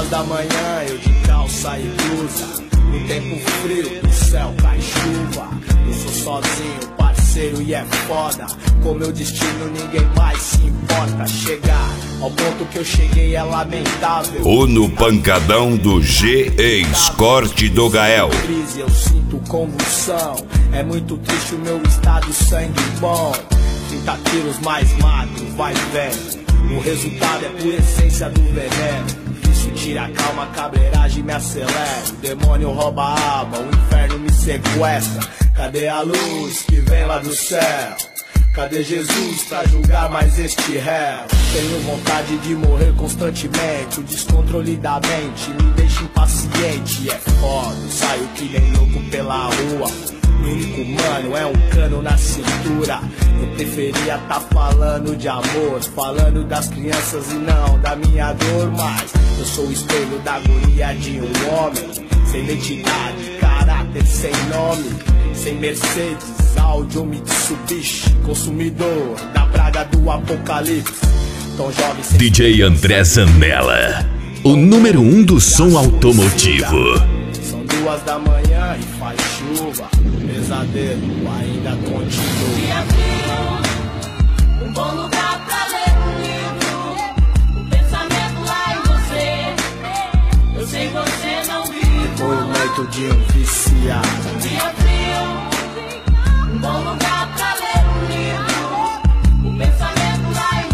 2 da manhã, eu de calça e blusa. No tempo frio, do céu cai chuva. Eu sou sozinho, parceiro, e é foda. Com meu destino ninguém mais se importa. Chegar ao ponto que eu cheguei é lamentável. O no pancadão do G, ex-corte do Gael. Eu sinto convulsão. É muito triste o meu estado, sangue bom. 30 quilos mais magro, vai vendo. O resultado é pura essência do veneno. Isso tira a calma, a cabreiragem me acelera. O demônio rouba a alma, o inferno me sequestra. Cadê a luz que vem lá do céu? Cadê Jesus pra julgar mais este réu? Tenho vontade de morrer constantemente. O descontrole da mente me deixa impaciente. É foda, saio que nem louco pela rua. O único mano é um cano na cintura. Eu preferia tá falando de amor, falando das crianças e não da minha dor. Mas eu sou o espelho da agonia de um homem sem identidade, caráter, sem nome. Sem Mercedes, Audi ou Mitsubishi, consumidor da praga do apocalipse. Tão jovem sem DJ André Zanella, o número 1 do som automotivo. São 2 da manhã e faz chuva. O pesadelo ainda continua. Dia frio, um bom lugar pra ler um livro. O pensamento lá em você. Eu sei você não vive. Depoimento de um viciado. Dia frio, um bom lugar pra ler um livro. O pensamento lá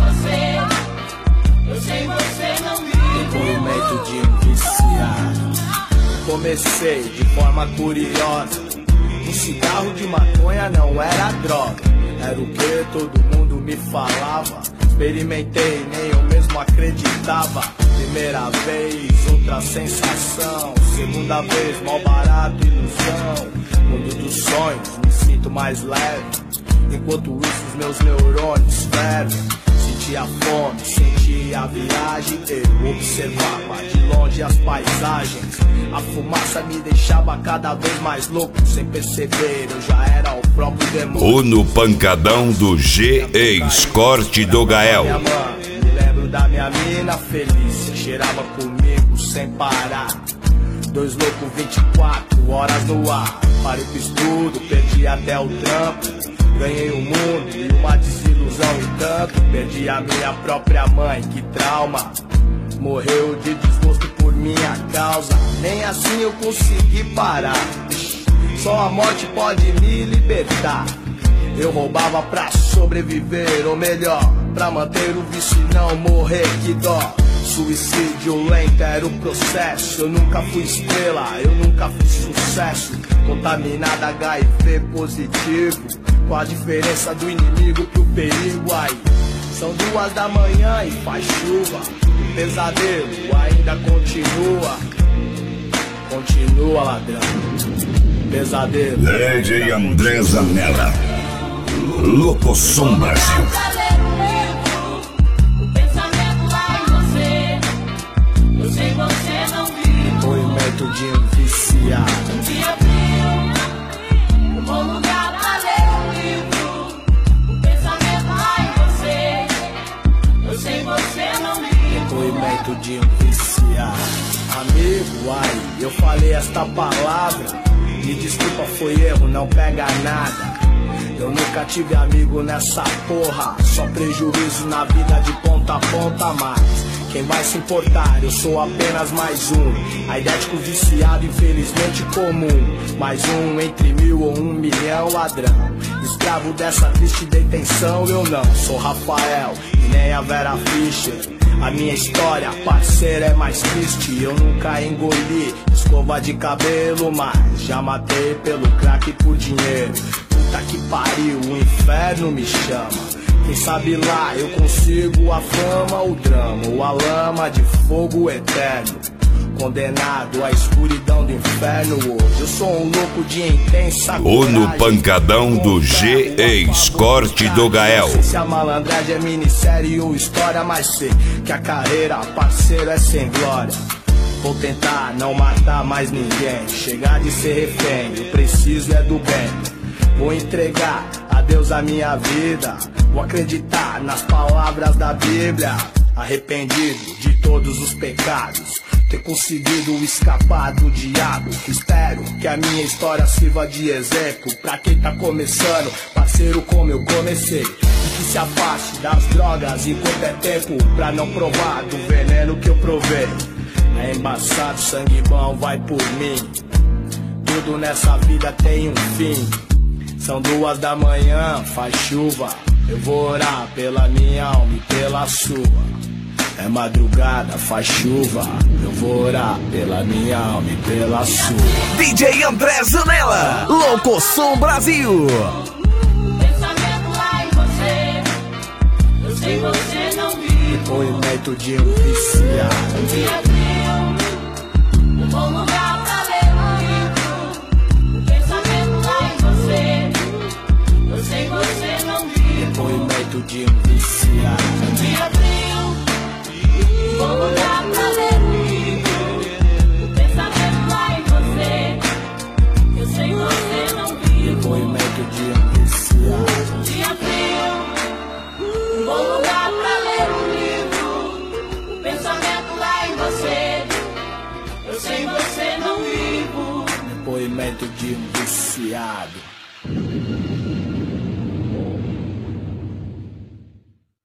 em você. Eu sei você não vive. Depoimento de um viciado. Comecei de forma curiosa. Um cigarro de maconha não era droga. Era o que todo mundo me falava. Experimentei, nem eu mesmo acreditava. Primeira vez, outra sensação. Segunda vez, mal barato, ilusão. Mundo dos sonhos, me sinto mais leve. Enquanto isso os meus neurônios fervem. Sentia fome, sentia a viagem. Eu observava de longe as paisagens. A fumaça me deixava cada vez mais louco. Sem perceber, eu já era o próprio demônio. O no pancadão do G, ex-corte do Gael. Me lembro da minha mina Felícia, cheirava comigo sem parar. 2 loucos, 24 horas no ar. Parei pro estudo, perdi até o trampo. Ganhei o mundo e uma desilusão e tanto. Perdi a minha própria mãe, que trauma. Morreu de desgosto por minha causa. Nem assim eu consegui parar. Só a morte pode me libertar. Eu roubava pra sobreviver, ou melhor, pra manter o vício e não morrer, que dó. Suicídio lento era o processo. Eu nunca fui estrela, eu nunca fui sucesso. Contaminada HIV positivo. Qual a diferença do inimigo pro perigo aí? São 2 da manhã e faz chuva. O pesadelo ainda continua. Continua, ladrão. Pesadelo. DJ André Zanella, Locosom Brasil. O pensamento lá em você. Eu sei você não vive. Depoimento de um viciado. Dia frio, um bom lugar pra ler um livro. O pensamento lá em você. Eu sei você não vive. Depoimento de um viciado. Amigo, ai, eu falei esta palavra. Me desculpa, foi erro, não pega nada. Eu nunca tive amigo nessa porra. Só prejuízo na vida de ponta a ponta, mas quem vai se importar? Eu sou apenas mais um. Aidético viciado, infelizmente comum. Mais um entre 1000 ou 1 milhão, ladrão. Escravo dessa triste detenção, eu não sou Rafael e nem a Vera Fischer. A minha história, parceira, é mais triste. Eu nunca engoli escova de cabelo, mas já matei pelo crack por dinheiro. Puta que pariu, o inferno me chama. Quem sabe lá eu consigo a fama, o drama ou a lama de fogo eterno. Condenado à escuridão do inferno hoje. Eu sou um louco de intensa coragem. O no pancadão do G, ex-corte do Gael. Não sei se a malandragem é minissérie ou história, mas sei que a carreira, parceiro, é sem glória. Vou tentar não matar mais ninguém, chegar de ser refém, eu preciso é do bem. Vou entregar a Deus a minha vida, vou acreditar nas palavras da Bíblia. Arrependido de todos os pecados, ter conseguido escapar do diabo. Espero que a minha história sirva de exemplo pra quem tá começando, parceiro, como eu comecei. E que se afaste das drogas enquanto é tempo, pra não provar do veneno que eu provei. É embaçado, sangue bom vai por mim. Tudo nessa vida tem um fim. São 2 da manhã, faz chuva. Eu vou orar pela minha alma e pela sua. É madrugada, faz chuva. Eu vou orar pela minha alma e pela sua. DJ André Zanella, Louco Som Brasil. Pensamento lá em você, eu sei você não vive. Depoimento de um viciado. Um dia frio, um bom lugar pra ler um livro. Pensamento lá em você, eu sei você não vive. Depoimento de um viciado. Um dia frio, um bom lugar pra ler um livro. Pensamento lá em você, eu sei você não vive. Depoimento de um viciado. Um dia frio, um bom lugar pra ler um livro. Pensamento lá em você, eu sei você não vivo. Depoimento de um viciado.